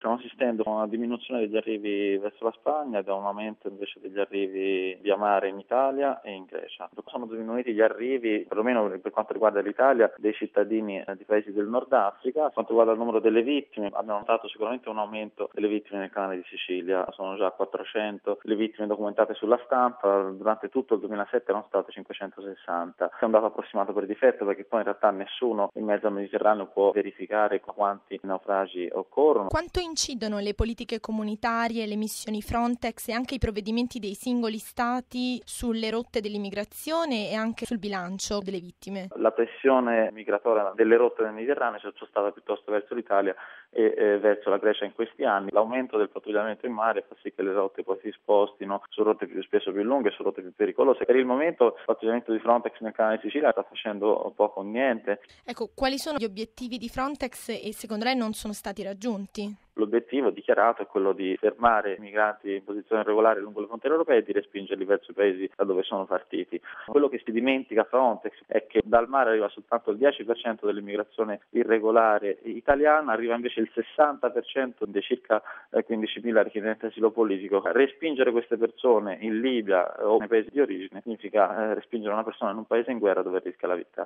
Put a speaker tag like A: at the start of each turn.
A: Stiamo assistendo a una diminuzione degli arrivi verso la Spagna ed a un aumento invece degli arrivi via mare in Italia e in Grecia. Sono diminuiti gli arrivi, perlomeno per quanto riguarda l'Italia, dei cittadini di paesi del Nord Africa. Per quanto riguarda il numero delle vittime, abbiamo notato sicuramente un aumento delle vittime nel canale di Sicilia. Sono già 400 le vittime documentate sulla stampa, durante tutto il 2007 erano state 560. È un dato approssimato per difetto perché poi in realtà nessuno in mezzo al Mediterraneo può verificare quanti naufragi occorrono.
B: Quanto incidono le politiche comunitarie, le missioni Frontex e anche i provvedimenti dei singoli stati sulle rotte dell'immigrazione e anche sul bilancio delle vittime?
A: La pressione migratoria delle rotte del Mediterraneo c'è stata piuttosto verso l'Italia e verso la Grecia in questi anni. L'aumento del pattugliamento in mare fa sì che le rotte poi si spostino su rotte spesso più lunghe, su rotte più pericolose. Per il momento il pattugliamento di Frontex nel canale di Sicilia sta facendo poco o niente.
B: Ecco, quali sono gli obiettivi di Frontex e secondo lei non sono stati raggiunti?
A: L'obiettivo dichiarato è quello di fermare i migranti in posizione irregolare lungo le frontiere europee e di respingerli verso i paesi da dove sono partiti. Quello che si dimentica Frontex è che dal mare arriva soltanto il 10% dell'immigrazione irregolare italiana, arriva invece il 60% dei circa 15.000 richiedenti asilo politico. Respingere queste persone in Libia o nei paesi di origine significa respingere una persona in un paese in guerra dove rischia la vita.